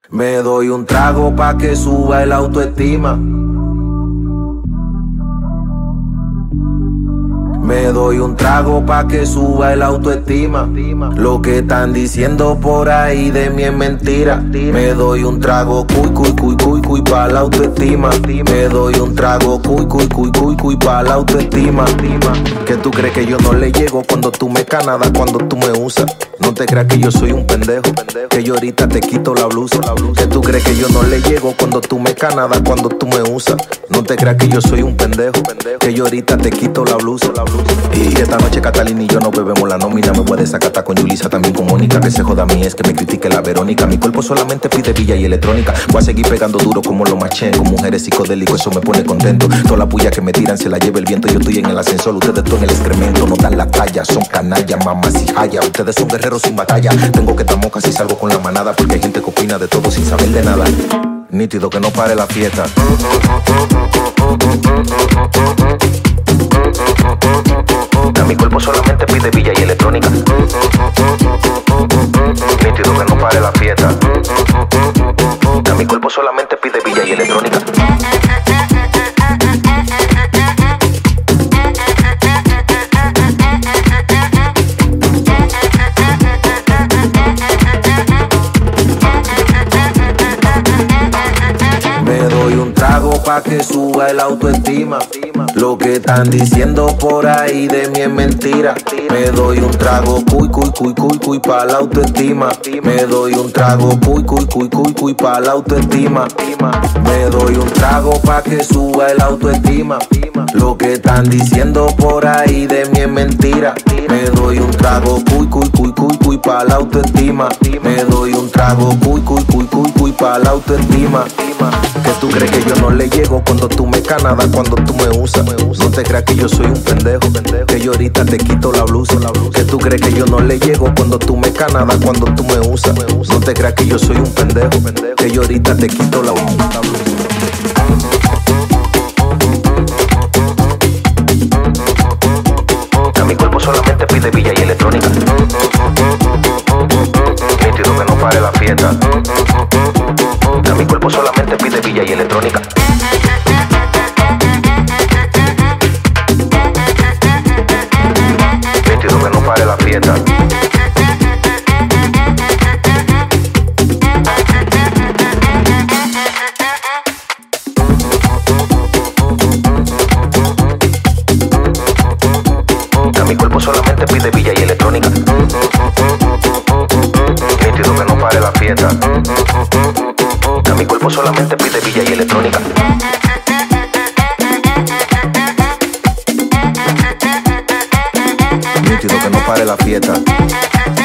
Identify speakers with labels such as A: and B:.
A: Me doy un trago pa' que suba el autoestima. Me doy un trago pa' que suba el autoestima. Lo que están diciendo por ahí de mí es mentira. Me doy un trago cuy pa' la autoestima. Me doy un trago cuy pa' la autoestima. Que tú crees que yo no le llego cuando tú me canadas, cuando tú me usas. No te creas que yo soy un pendejo, que yo ahorita te quito la blusa. Que tú crees que yo no le llego cuando tú me canadas, cuando tú me usas. No te creas que yo soy un pendejo, que yo ahorita te quito la blusa. Y esta noche Catalina y yo no bebemos la nómina. Me voy a desacatar con Yulisa, también con Mónica. Que se joda a mí es que me critique la Verónica. Mi cuerpo solamente pide villa y electrónica. Voy a seguir pegando duro como los machen, con mujeres psicodélicos, eso me pone contento. Toda la puya que me tiran se la lleva el viento. Yo estoy en el ascensor, ustedes están en el excremento. No dan la talla, son canallas, mamás y jaya. Ustedes son guerreros sin batalla. Tengo que estar moca si salgo con la manada, porque hay gente que opina de todo sin saber de nada. Nítido que no pare la fiesta. Mi cuerpo solamente pide villa y electrónica. Nítido que no pare la fiesta. Mi cuerpo solamente pide villa y electrónica. Me doy un trago pa' que suba el autoestima. Lo que están diciendo por ahí de mí es mentira. Me doy un trago cuy pa' la autoestima. Me doy un trago cuy pa' la autoestima. Me doy un trago pa' que suba el autoestima. Lo que están diciendo por ahí de mí es mentira. Me doy un trago cuy pa' la autoestima. Me doy un trago cuy pa' la autoestima. Que tú crees que yo no le llego cuando tú me canadas, cuando tú me usas. No te creas que yo soy un pendejo, que yo ahorita te quito la blusa. Que tú crees que yo no le llego cuando tú me canadas, cuando tú me usas. No te creas que yo soy un pendejo, que yo ahorita te quito la blusa. Mi cuerpo solamente pide villa y electrónica. Nítido que no pare la fiesta. Mi cuerpo solamente pide villa y electrónica. Nítido que no pare la fiesta. Mi cuerpo solamente pide villa y electrónica. Nítido que no pare la fiesta. Mi cuerpo solamente pide villa y electrónica. Nítido que no pare la fiesta.